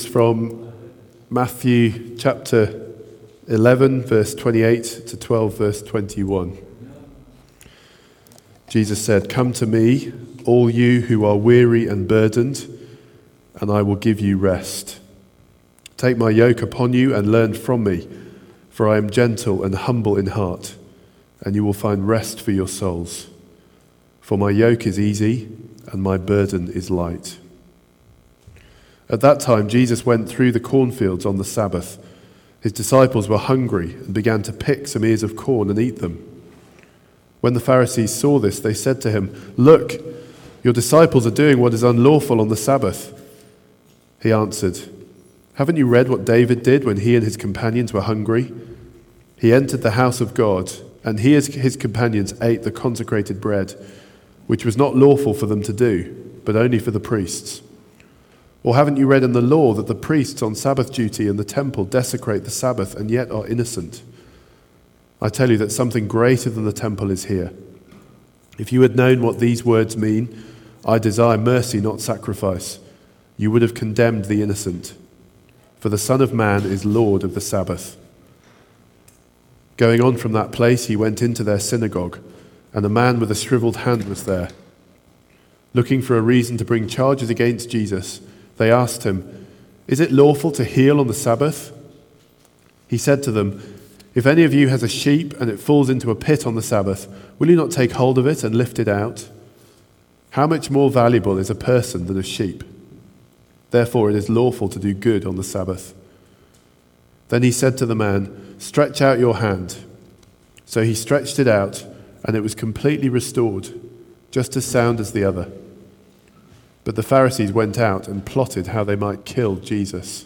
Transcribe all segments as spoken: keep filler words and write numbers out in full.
From Matthew chapter eleven, verse twenty-eight to twelve, verse twenty-one. Jesus said, "Come to me, all you who are weary and burdened, and I will give you rest. Take my yoke upon you and learn from me, for I am gentle and humble in heart, and you will find rest for your souls. For my yoke is easy and my burden is light." At that time, Jesus went through the cornfields on the Sabbath. His disciples were hungry and began to pick some ears of corn and eat them. When the Pharisees saw this, they said to him, "Look, your disciples are doing what is unlawful on the Sabbath." He answered, "Haven't you read what David did when he and his companions were hungry? He entered the house of God, and he and his companions ate the consecrated bread, which was not lawful for them to do, but only for the priests. Or haven't you read in the law that the priests on Sabbath duty in the temple desecrate the Sabbath and yet are innocent? I tell you that something greater than the temple is here. If you had known what these words mean, 'I desire mercy, not sacrifice,' you would have condemned the innocent. For the Son of Man is Lord of the Sabbath." Going on from that place, he went into their synagogue, and a man with a shriveled hand was there. Looking for a reason to bring charges against Jesus, they asked him, "Is it lawful to heal on the Sabbath?" He said to them, "If any of you has a sheep and it falls into a pit on the Sabbath, will you not take hold of it and lift it out? How much more valuable is a person than a sheep? Therefore it is lawful to do good on the Sabbath." Then he said to the man, "Stretch out your hand." So he stretched it out, and it was completely restored, just as sound as the other. But the Pharisees went out and plotted how they might kill Jesus.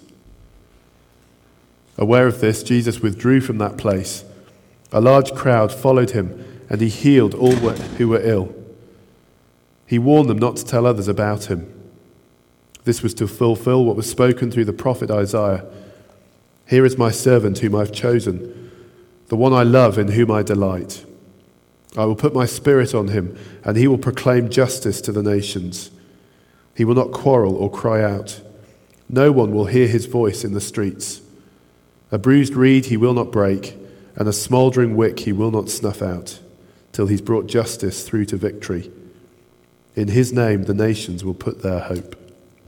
Aware of this, Jesus withdrew from that place. A large crowd followed him, and he healed all who were ill. He warned them not to tell others about him. This was to fulfill what was spoken through the prophet Isaiah. "Here is my servant whom I have chosen, the one I love, in whom I delight. I will put my spirit on him, and he will proclaim justice to the nations. He will not quarrel or cry out. No one will hear his voice in the streets. A bruised reed he will not break, and a smouldering wick he will not snuff out, till he's brought justice through to victory. In his name the nations will put their hope."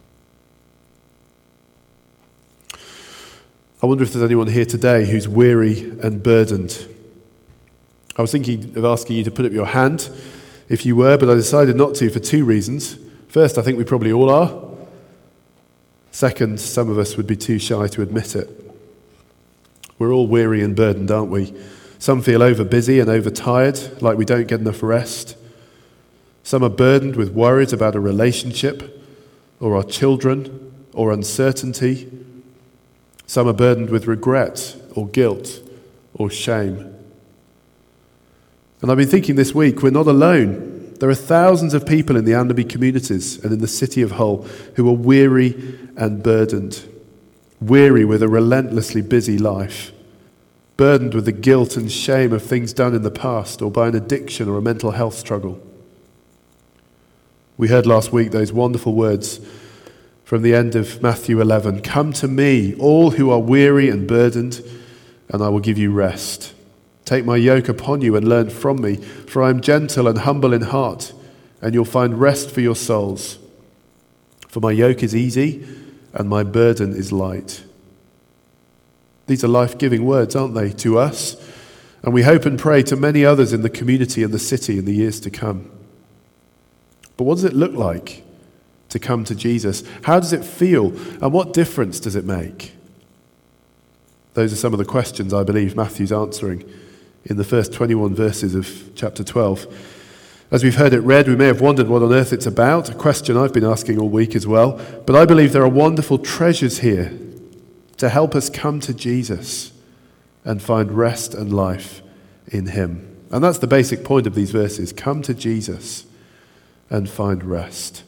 I wonder if there's anyone here today who's weary and burdened. I was thinking of asking you to put up your hand if you were, but I decided not to for two reasons. First, I think we probably all are. Second, some of us would be too shy to admit it. We're all weary and burdened, aren't we? Some feel over-busy and overtired, like we don't get enough rest. Some are burdened with worries about a relationship, or our children, or uncertainty. Some are burdened with regret, or guilt, or shame. And I've been thinking this week, we're not alone. There are thousands of people in the Annaby communities and in the city of Hull who are weary and burdened. Weary with a relentlessly busy life. Burdened with the guilt and shame of things done in the past, or by an addiction or a mental health struggle. We heard last week those wonderful words from the end of Matthew eleven. "Come to me, all who are weary and burdened, and I will give you rest. Take my yoke upon you and learn from me, for I am gentle and humble in heart, and you'll find rest for your souls. For my yoke is easy and my burden is light." These are life-giving words, aren't they, to us? And we hope and pray to many others in the community and the city in the years to come. But what does it look like to come to Jesus? How does it feel? And what difference does it make? Those are some of the questions I believe Matthew's answering in the first twenty-one verses of chapter twelve. As we've heard it read, we may have wondered what on earth it's about, a question I've been asking all week as well, but I believe there are wonderful treasures here to help us come to Jesus and find rest and life in him. And that's the basic point of these verses. Come to Jesus and find rest.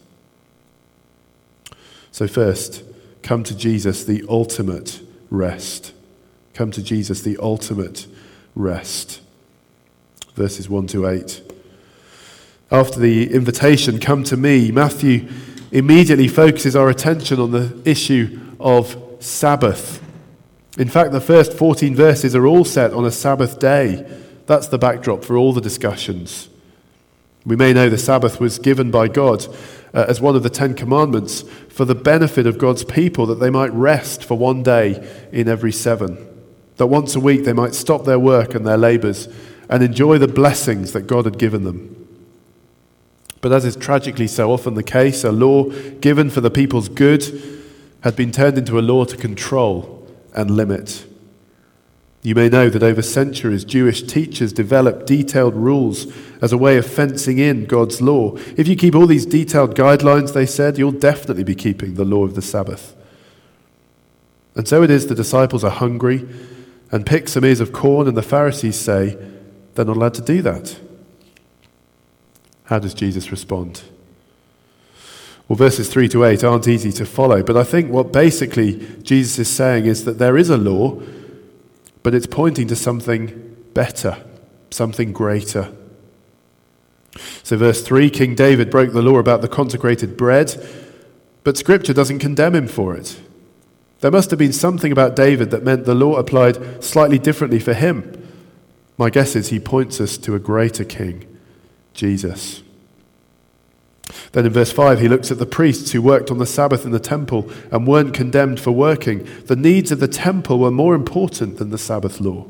So first, come to Jesus, the ultimate rest. Come to Jesus, the ultimate rest. Verses one to eight. After the invitation, "Come to me," Matthew immediately focuses our attention on the issue of Sabbath. In fact, the first fourteen verses are all set on a Sabbath day. That's the backdrop for all the discussions. We may know the Sabbath was given by God uh, as one of the Ten Commandments for the benefit of God's people, that they might rest for one day in every seven. That once a week they might stop their work and their labours and enjoy the blessings that God had given them. But as is tragically so often the case, a law given for the people's good had been turned into a law to control and limit. You may know that over centuries, Jewish teachers developed detailed rules as a way of fencing in God's law. If you keep all these detailed guidelines, they said, you'll definitely be keeping the law of the Sabbath. And so it is the disciples are hungry and pick some ears of corn, and the Pharisees say they're not allowed to do that. How does Jesus respond? Well, verses three to eight aren't easy to follow, but I think what basically Jesus is saying is that there is a law, but it's pointing to something better, something greater. So verse three, King David broke the law about the consecrated bread, but Scripture doesn't condemn him for it. There must have been something about David that meant the law applied slightly differently for him. My guess is he points us to a greater king, Jesus. Then in verse five, he looks at the priests who worked on the Sabbath in the temple and weren't condemned for working. The needs of the temple were more important than the Sabbath law.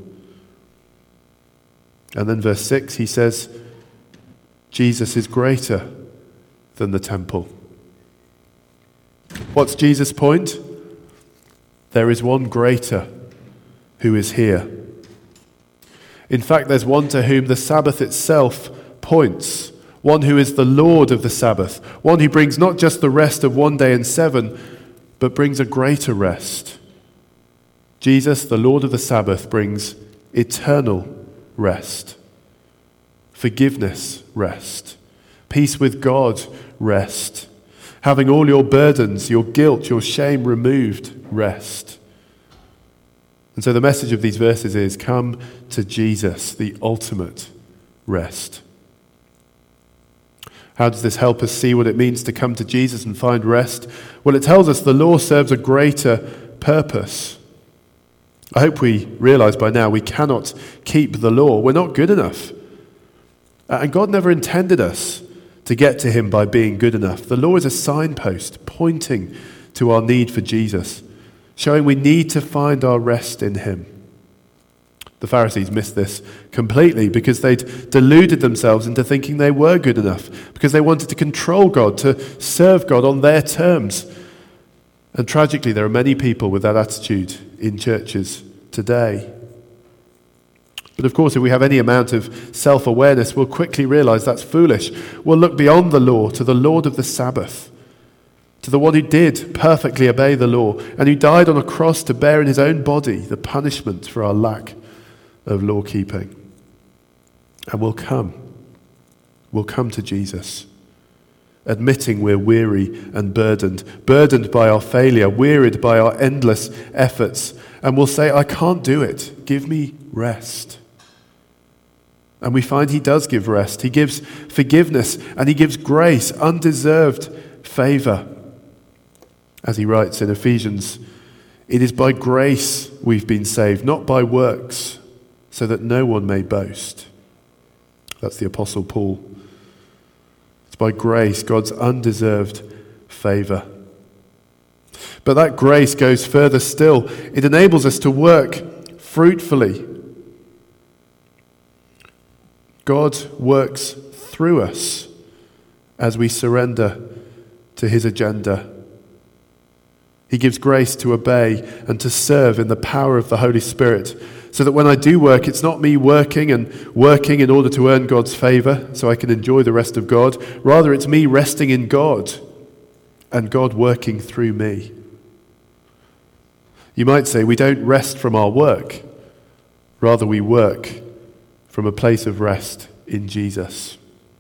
And then verse six, he says, Jesus is greater than the temple. What's Jesus' point? There is one greater who is here. In fact, there's one to whom the Sabbath itself points. One who is the Lord of the Sabbath. One who brings not just the rest of one day in seven, but brings a greater rest. Jesus, the Lord of the Sabbath, brings eternal rest. Forgiveness, rest. Peace with God, rest. Having all your burdens, your guilt, your shame removed, rest. And so the message of these verses is, come to Jesus, the ultimate rest. How does this help us see what it means to come to Jesus and find rest? Well, it tells us the law serves a greater purpose. I hope we realize by now we cannot keep the law. We're not good enough. And God never intended us to get to him by being good enough. The law is a signpost pointing to our need for Jesus, showing we need to find our rest in him. The Pharisees missed this completely because they'd deluded themselves into thinking they were good enough, because they wanted to control God, to serve God on their terms. And tragically, there are many people with that attitude in churches today. But of course, if we have any amount of self-awareness, we'll quickly realize that's foolish. We'll look beyond the law to the Lord of the Sabbath, to the one who did perfectly obey the law and who died on a cross to bear in his own body the punishment for our lack of law keeping. And we'll come. We'll come to Jesus, admitting we're weary and burdened, burdened by our failure, wearied by our endless efforts. And we'll say, I can't do it. Give me rest. And we find he does give rest. He gives forgiveness and he gives grace, undeserved favor. As he writes in Ephesians, it is by grace we've been saved, not by works, so that no one may boast. That's the Apostle Paul. It's by grace, God's undeserved favor. But that grace goes further still. It enables us to work fruitfully. God works through us as we surrender to his agenda. He gives grace to obey and to serve in the power of the Holy Spirit, so that when I do work, it's not me working and working in order to earn God's favor so I can enjoy the rest of God. Rather, it's me resting in God and God working through me. You might say we don't rest from our work. Rather, we work from a place of rest in Jesus.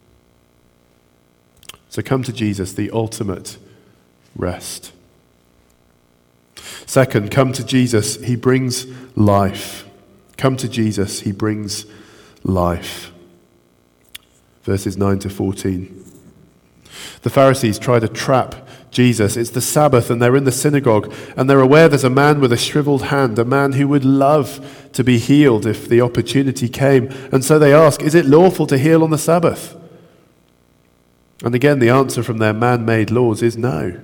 So come to Jesus, the ultimate rest. Second, come to Jesus, he brings life. Come to Jesus, he brings life. Verses nine to fourteen. The Pharisees tried a trap Jesus. It's the Sabbath and they're in the synagogue and they're aware there's a man with a shriveled hand, a man who would love to be healed if the opportunity came. And so they ask, is it lawful to heal on the Sabbath? And again, the answer from their man-made laws is no.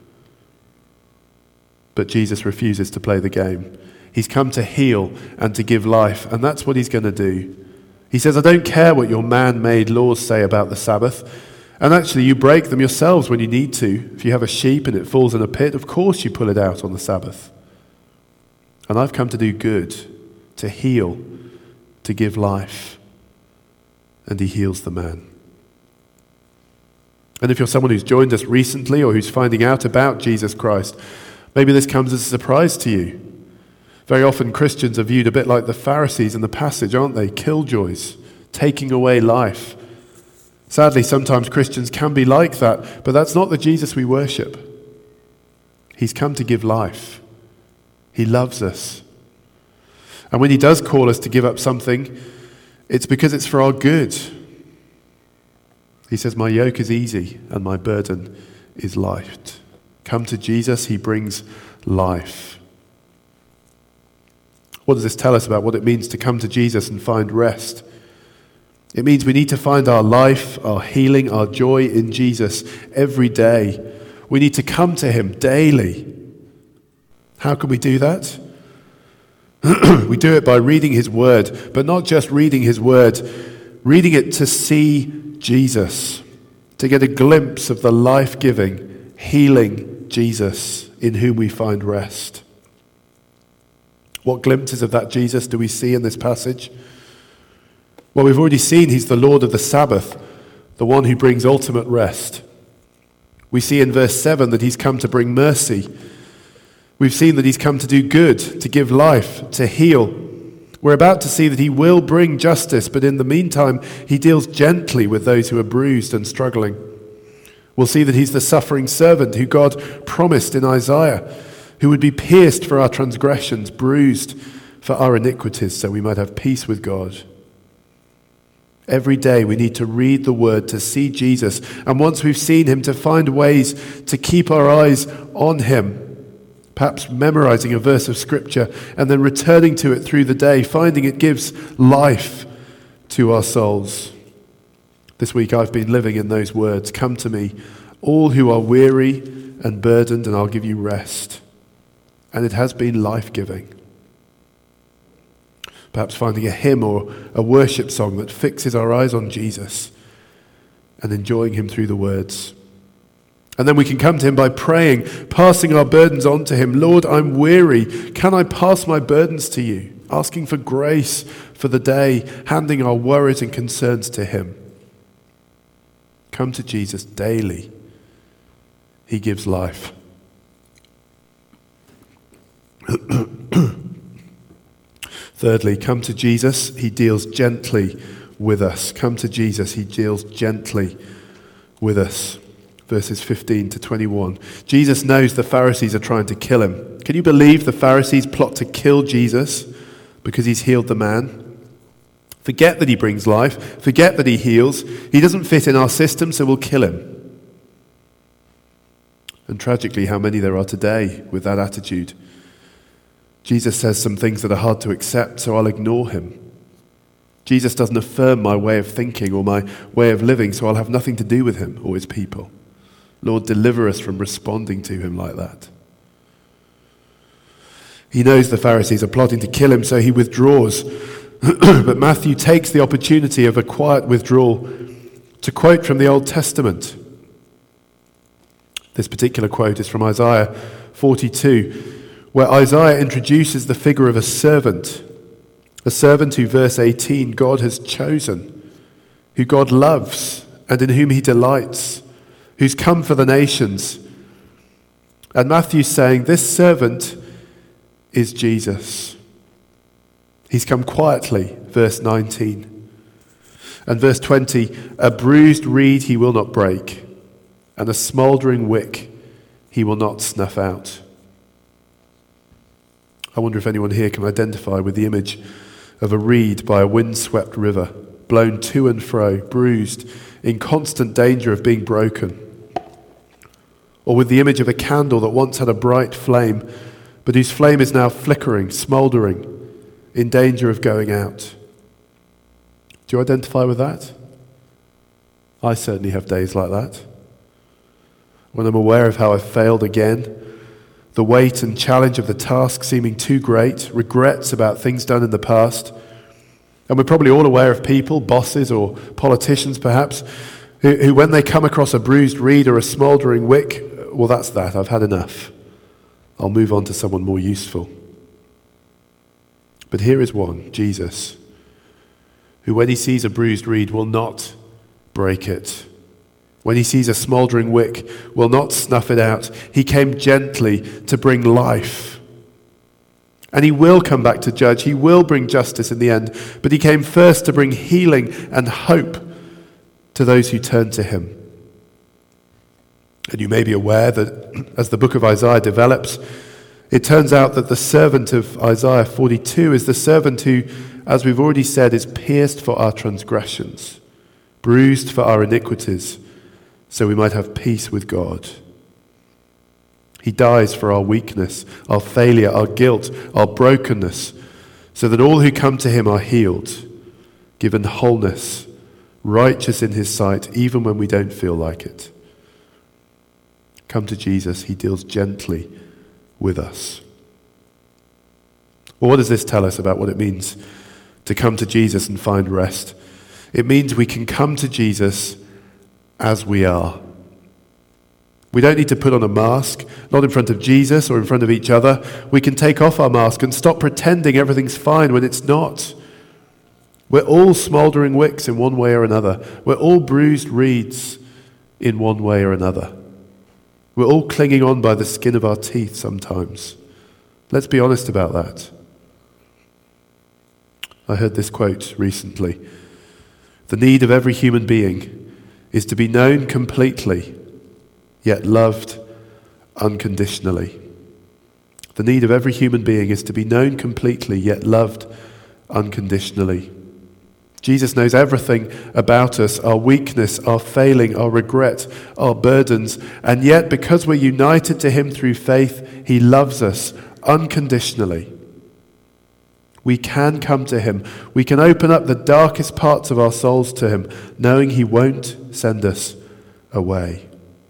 But Jesus refuses to play the game. He's come to heal and to give life, and that's what he's going to do. He says, I don't care what your man-made laws say about the Sabbath. And actually, you break them yourselves when you need to. If you have a sheep and it falls in a pit, of course you pull it out on the Sabbath. And I've come to do good, to heal, to give life. And he heals the man. And if you're someone who's joined us recently or who's finding out about Jesus Christ, maybe this comes as a surprise to you. Very often Christians are viewed a bit like the Pharisees in the passage, aren't they? Killjoys, taking away life. Sadly, sometimes Christians can be like that, but that's not the Jesus we worship. He's come to give life. He loves us. And when he does call us to give up something, it's because it's for our good. He says, my yoke is easy and my burden is light. Come to Jesus, he brings life. What does this tell us about what it means to come to Jesus and find rest? It means we need to find our life, our healing, our joy in Jesus every day. We need to come to him daily. How can we do that? We do it by reading his word, but not just reading his word, reading it to see Jesus, to get a glimpse of the life-giving, healing Jesus in whom we find rest. What glimpses of that Jesus do we see in this passage? Well, we've already seen he's the Lord of the Sabbath, the one who brings ultimate rest. We see in verse seven that he's come to bring mercy. We've seen that he's come to do good, to give life, to heal. We're about to see that he will bring justice, but in the meantime, he deals gently with those who are bruised and struggling. We'll see that he's the suffering servant who God promised in Isaiah, who would be pierced for our transgressions, bruised for our iniquities, so we might have peace with God. Every day we need to read the word to see Jesus, and once we've seen him, to find ways to keep our eyes on him, perhaps memorizing a verse of scripture and then returning to it through the day, finding it gives life to our souls. This week I've been living in those words. Come to me, all who are weary and burdened, and I'll give you rest. And it has been life-giving. Perhaps finding a hymn or a worship song that fixes our eyes on Jesus and enjoying him through the words. And then we can come to him by praying, passing our burdens on to him. Lord, I'm weary. Can I pass my burdens to you? Asking for grace for the day, handing our worries and concerns to him. Come to Jesus daily. He gives life. Thirdly, come to Jesus. He deals gently with us. Come to Jesus. He deals gently with us. Verses fifteen to twenty-one. Jesus knows the Pharisees are trying to kill him. Can you believe the Pharisees plot to kill Jesus because he's healed the man? Forget that he brings life. Forget that he heals. He doesn't fit in our system, so we'll kill him. And tragically, how many there are today with that attitude. Jesus says some things that are hard to accept, so I'll ignore him. Jesus doesn't affirm my way of thinking or my way of living, so I'll have nothing to do with him or his people. Lord, deliver us from responding to him like that. He knows the Pharisees are plotting to kill him, so he withdraws. But Matthew takes the opportunity of a quiet withdrawal to quote from the Old Testament. This particular quote is from Isaiah forty-two, where Isaiah introduces the figure of a servant, a servant who, verse eighteen, God has chosen, who God loves and in whom he delights, who's come for the nations. And Matthew's saying this servant is Jesus. He's come quietly, verse nineteen. And verse twenty, a bruised reed he will not break, and a smouldering wick he will not snuff out. I wonder if anyone here can identify with the image of a reed by a windswept river, blown to and fro, bruised, in constant danger of being broken. or with the image of a candle that once had a bright flame, but whose flame is now flickering, smouldering, in danger of going out. Do you identify with that? I certainly have days like that. When I'm aware of how I've failed again, the weight and challenge of the task seeming too great, regrets about things done in the past, and we're probably all aware of people, bosses or politicians perhaps, who, who when they come across a bruised reed or a smouldering wick, well, that's that, I've had enough. I'll move on to someone more useful. But here is one, Jesus, who when he sees a bruised reed will not break it. When he sees a smouldering wick, will not snuff it out. He came gently to bring life. And he will come back to judge. He will bring justice in the end. But he came first to bring healing and hope to those who turn to him. And you may be aware that as the book of Isaiah develops, it turns out that the servant of Isaiah forty-two is the servant who, as we've already said, is pierced for our transgressions, bruised for our iniquities, so we might have peace with God. He dies for our weakness, our failure, our guilt, our brokenness, so that all who come to him are healed, given wholeness, righteous in his sight, even when we don't feel like it. Come to Jesus, he deals gently with us. Well, what does this tell us about what it means to come to Jesus and find rest? It means we can come to Jesus as we are. We don't need to put on a mask, not in front of Jesus or in front of each other. We can take off our mask and stop pretending everything's fine when it's not. We're all smouldering wicks in one way or another. We're all bruised reeds in one way or another. We're all clinging on by the skin of our teeth sometimes. Let's be honest about that. I heard this quote recently. The need of every human being is to be known completely, yet loved unconditionally. The need of every human being is to be known completely, yet loved unconditionally. Jesus knows everything about us, our weakness, our failing, our regret, our burdens, and yet because we're united to him through faith, he loves us unconditionally. We can come to him. We can open up the darkest parts of our souls to him, knowing he won't send us away.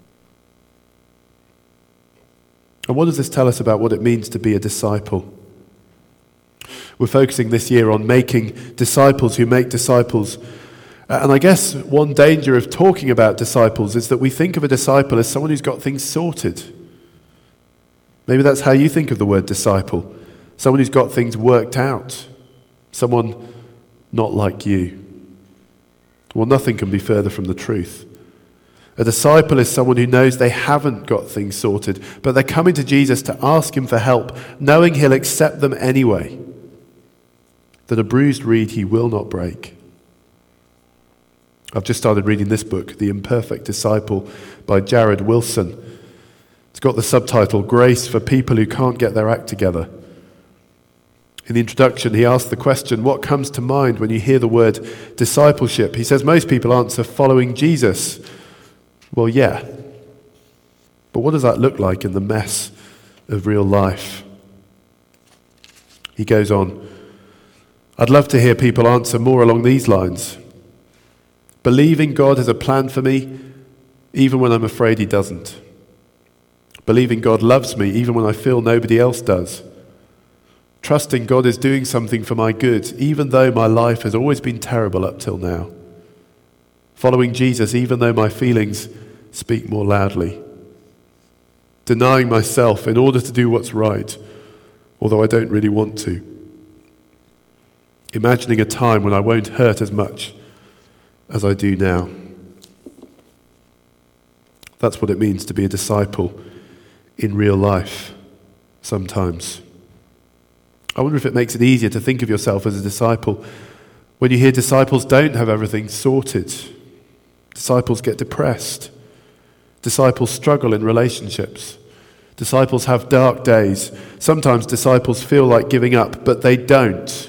And what does this tell us about what it means to be a disciple? We're focusing this year on making disciples who make disciples. And I guess one danger of talking about disciples is that we think of a disciple as someone who's got things sorted. Maybe that's how you think of the word disciple. Someone who's got things worked out. Someone not like you. Well, nothing can be further from the truth. A disciple is someone who knows they haven't got things sorted, but they're coming to Jesus to ask him for help, knowing he'll accept them anyway. That a bruised reed he will not break. I've just started reading this book, The Imperfect Disciple, by Jared Wilson. It's got the subtitle, Grace for People Who Can't Get Their Act Together. In the introduction, he asks the question, what comes to mind when you hear the word discipleship? He says most people answer following Jesus. Well, yeah. But what does that look like in the mess of real life? He goes on, I'd love to hear people answer more along these lines. Believing God has a plan for me, even when I'm afraid he doesn't. Believing God loves me, even when I feel nobody else does. Trusting God is doing something for my good, even though my life has always been terrible up till now. Following Jesus, even though my feelings speak more loudly. Denying myself in order to do what's right, although I don't really want to. Imagining a time when I won't hurt as much as I do now. That's what it means to be a disciple in real life sometimes. I wonder if it makes it easier to think of yourself as a disciple when you hear disciples don't have everything sorted. Disciples get depressed. Disciples struggle in relationships. Disciples have dark days. Sometimes disciples feel like giving up, but they don't.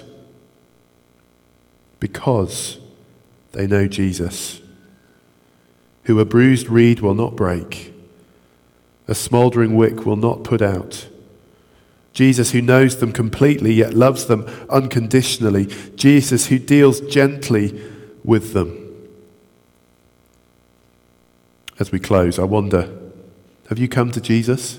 Because they know Jesus, who a bruised reed will not break, A smouldering wick will not put out. Jesus who knows them completely yet loves them unconditionally. Jesus who deals gently with them. As we close, I wonder, have you come to Jesus?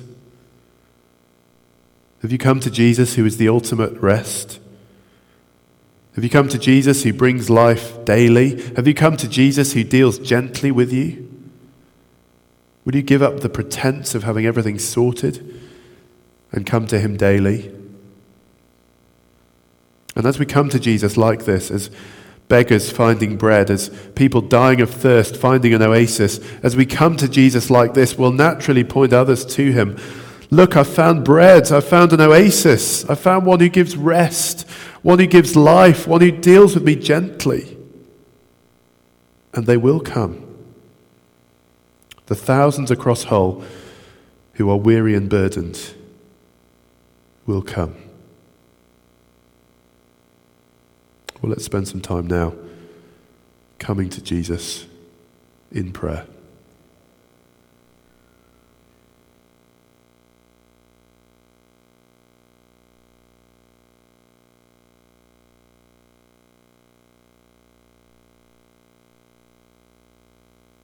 Have you come to Jesus who is the ultimate rest? Have you come to Jesus who brings life daily? Have you come to Jesus who deals gently with you? Would you give up the pretense of having everything sorted and come to him daily? And as we come to Jesus like this, as beggars finding bread, as people dying of thirst finding an oasis, as we come to Jesus like this, we'll naturally point others to him. Look, I found bread, I found an oasis, I found one who gives rest, one who gives life, one who deals with me gently. And they will come. The thousands across Hull who are weary and burdened will come. Well, let's spend some time now coming to Jesus in prayer.